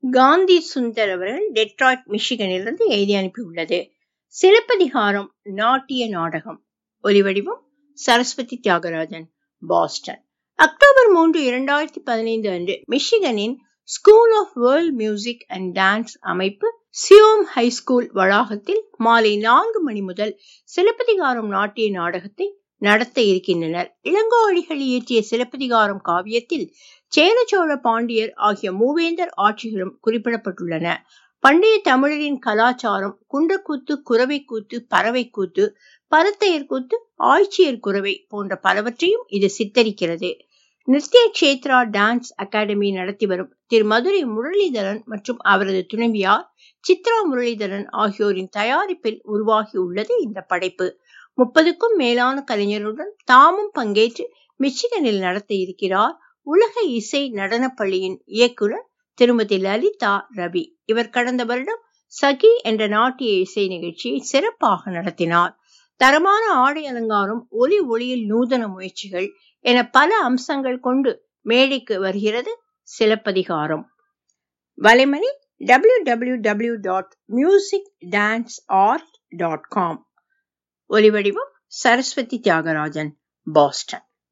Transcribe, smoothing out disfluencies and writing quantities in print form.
காந்தி சுந்தர் அவர்கள் டெட்ராய்ட் மிஷிகனிலிருந்து எழுதி அனுப்பியுள்ளது. சிலப்பதிகாரம் நாட்டிய நாடகம். ஒலிவடிவம் சரஸ்வதி தியாகராஜன், பாஸ்டன். அக்டோபர் 3, 2015 அன்று மிஷிகனின் school of world music and dance அமைப்பு சியோம் ஹைஸ்கூல் வளாகத்தில் மாலை 4 மணி முதல் சிலப்பதிகாரம் நாட்டிய நாடகத்தை நடத்த இருக்கின்றனர். இளங்கோவடிகள் இயற்றிய சிலப்பதிகாரம் காவியத்தில் சேர சோழ பாண்டியர் ஆகிய மூவேந்தர் ஆட்சிகளும் குறிப்பிடப்பட்டுள்ளன. பண்டைய தமிழரின் கலாச்சாரம் குன்றக்கூத்து, குரவை கூத்து, பறவை கூத்து, பரத்தையர் கூத்து, ஆய்ச்சியர் குரவை போன்ற பலவற்றையும் இது சித்தரிக்கிறது. நித்ய கஷேத்ரா டான்ஸ் அகாடமி நடத்தி வரும் திரு மதுரை முரளிதரன் மற்றும் அவரது துணைவியார் சித்ரா முரளிதரன் ஆகியோரின் தயாரிப்பில் உருவாகி உள்ளது இந்த படைப்பு. 30க்கும் மேலான கலைஞருடன் தாமும் பங்கேற்று மிச்சிகனில் நடத்த இருக்கிறார் உலக இசை நடனப்பள்ளியின் இயக்குனர் திருமதி லலிதா ரவி. இவர் கடந்த வருடம் சகி என்ற நாட்டிய இசை நிகழ்ச்சியை சிறப்பாக நடத்தினார். தரமான ஆடை அலங்காரம், ஒலி ஒளியில் நூதன முயற்சிகள் என பல அம்சங்கள் கொண்டு மேடைக்கு வருகிறது சிலப்பதிகாரம். வலைமணி www.musicdanceart.com. ஒலிவடிவம் சரஸ்வதி தியாகராஜன், பாஸ்டன்.